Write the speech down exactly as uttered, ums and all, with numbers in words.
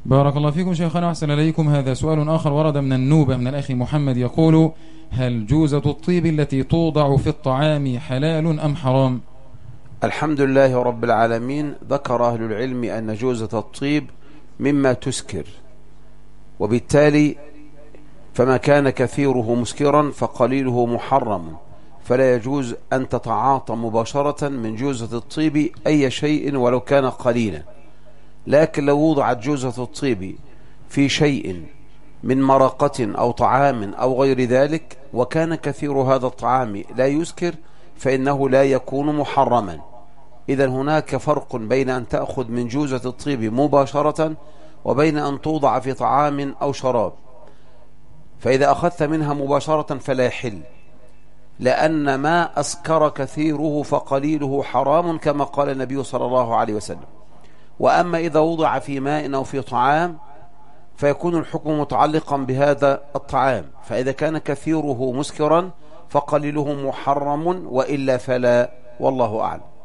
بارك الله فيكم شيخنا وأحسن إليكم. هذا سؤال آخر ورد من النوبة من الأخ محمد يقول: هل جوزة الطيب التي توضع في الطعام حلال أم حرام؟ الحمد لله رب العالمين. ذكر أهل العلم أن جوزة الطيب مما تسكر، وبالتالي فما كان كثيره مسكرا فقليله محرم، فلا يجوز أن تتعاطى مباشرة من جوزة الطيب أي شيء ولو كان قليلا. لكن لو وضعت جوزة الطيب في شيء من مرقة أو طعام أو غير ذلك وكان كثير هذا الطعام لا يسكر فإنه لا يكون محرما. إذن هناك فرق بين أن تأخذ من جوزة الطيب مباشرة وبين أن توضع في طعام أو شراب. فإذا أخذت منها مباشرة فلا يحل، لأن ما أسكر كثيره فقليله حرام كما قال النبي صلى الله عليه وسلم. وأما إذا وضع في ماء أو في طعام فيكون الحكم متعلقا بهذا الطعام، فإذا كان كثيره مسكرا فقليله محرم وإلا فلا، والله أعلم.